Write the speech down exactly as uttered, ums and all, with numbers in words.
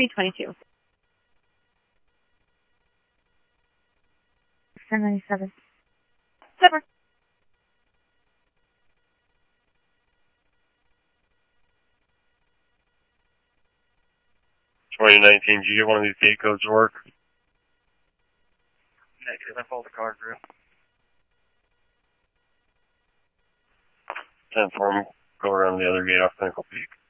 three twenty-two. ten ninety-seven. Seven. twenty nineteen, did you get one of these gate codes to work? Negative, I followed the car through. ten form, go around the other gate off Pinnacle Peak.